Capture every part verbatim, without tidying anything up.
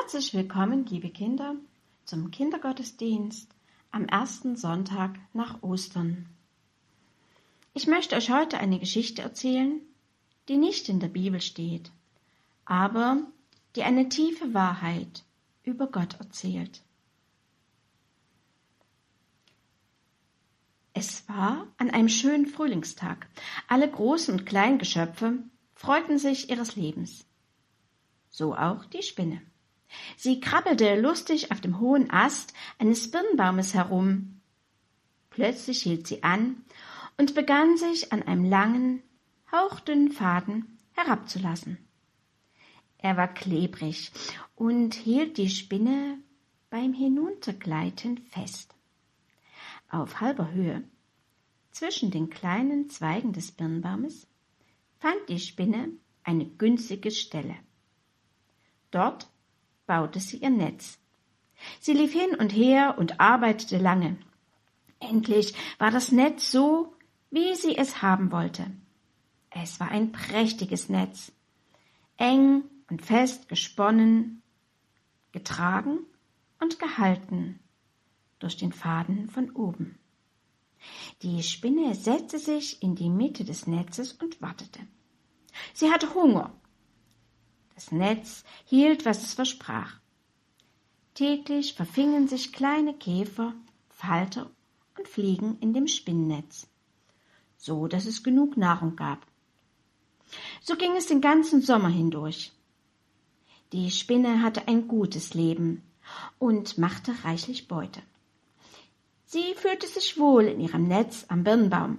Herzlich willkommen, liebe Kinder, zum Kindergottesdienst am ersten Sonntag nach Ostern. Ich möchte euch heute eine Geschichte erzählen, die nicht in der Bibel steht, aber die eine tiefe Wahrheit über Gott erzählt. Es war an einem schönen Frühlingstag. Alle großen und kleinen Geschöpfe freuten sich ihres Lebens. So auch die Spinne. Sie krabbelte lustig auf dem hohen Ast eines Birnbaumes herum. Plötzlich hielt sie an und begann sich an einem langen, hauchdünnen Faden herabzulassen. Er war klebrig und hielt die Spinne beim Hinuntergleiten fest. Auf halber Höhe, zwischen den kleinen Zweigen des Birnbaumes, fand die Spinne eine günstige Stelle. Dort baute sie ihr Netz. Sie lief hin und her und arbeitete lange. Endlich war das Netz so, wie sie es haben wollte. Es war ein prächtiges Netz, eng und fest gesponnen, getragen und gehalten durch den Faden von oben. Die Spinne setzte sich in die Mitte des Netzes und wartete. Sie hatte Hunger. Das Netz hielt, was es versprach. Täglich verfingen sich kleine Käfer, Falter und Fliegen in dem Spinnennetz, so dass es genug Nahrung gab. So ging es den ganzen Sommer hindurch. Die Spinne hatte ein gutes Leben und machte reichlich Beute. Sie fühlte sich wohl in ihrem Netz am Birnbaum.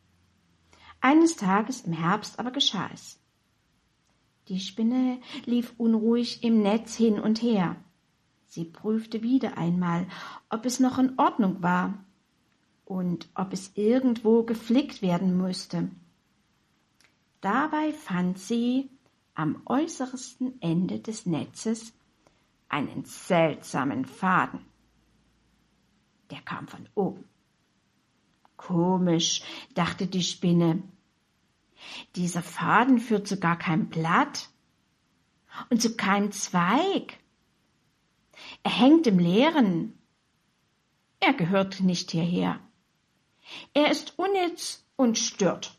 Eines Tages im Herbst aber geschah es. Die Spinne lief unruhig im Netz hin und her. Sie prüfte wieder einmal, ob es noch in Ordnung war und ob es irgendwo geflickt werden müsste. Dabei fand sie am äußersten Ende des Netzes einen seltsamen Faden. Der kam von oben. Komisch, dachte die Spinne. Dieser Faden führt zu gar keinem Blatt und zu keinem Zweig. Er hängt im Leeren. Er gehört nicht hierher. Er ist unnütz und stört.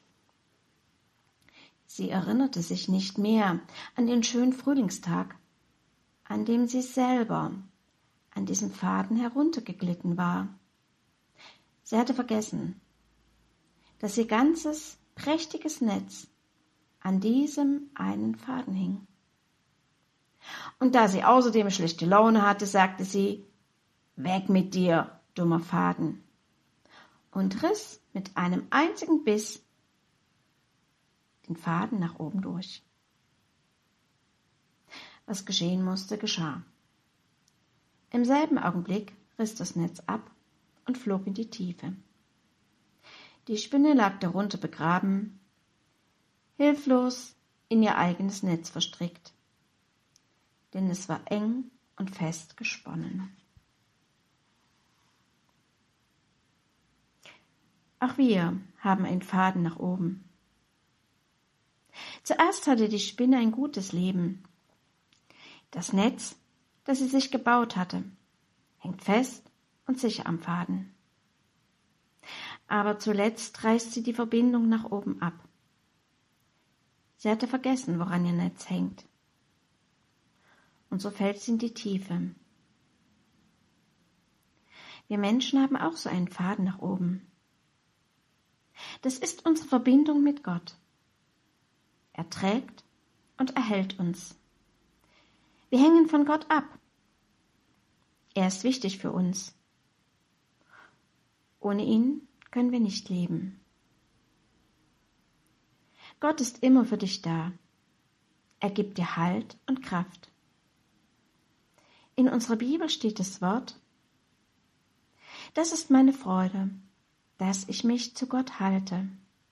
Sie erinnerte sich nicht mehr an den schönen Frühlingstag, an dem sie selber an diesem Faden heruntergeglitten war. Sie hatte vergessen, dass ihr ganzes prächtiges Netz an diesem einen Faden hing. Und da sie außerdem schlechte Laune hatte, sagte sie, »Weg mit dir, dummer Faden«, und riss mit einem einzigen Biss den Faden nach oben durch. Was geschehen musste, geschah. Im selben Augenblick riss das Netz ab und flog in die Tiefe. Die Spinne lag darunter begraben, hilflos in ihr eigenes Netz verstrickt, denn es war eng und fest gesponnen. Auch wir haben einen Faden nach oben. Zuerst hatte die Spinne ein gutes Leben. Das Netz, das sie sich gebaut hatte, hängt fest und sicher am Faden. Aber zuletzt reißt sie die Verbindung nach oben ab. Sie hatte vergessen, woran ihr Netz hängt. Und so fällt sie in die Tiefe. Wir Menschen haben auch so einen Faden nach oben. Das ist unsere Verbindung mit Gott. Er trägt und erhält uns. Wir hängen von Gott ab. Er ist wichtig für uns. Ohne ihn können wir nicht leben. Gott ist immer für dich da. Er gibt dir Halt und Kraft. In unserer Bibel steht das Wort, das ist meine Freude, dass ich mich zu Gott halte.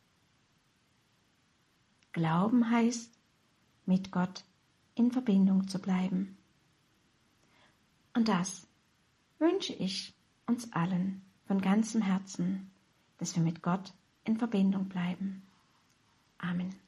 Glauben heißt, mit Gott in Verbindung zu bleiben. Und das wünsche ich uns allen von ganzem Herzen, dass wir mit Gott in Verbindung bleiben. Amen.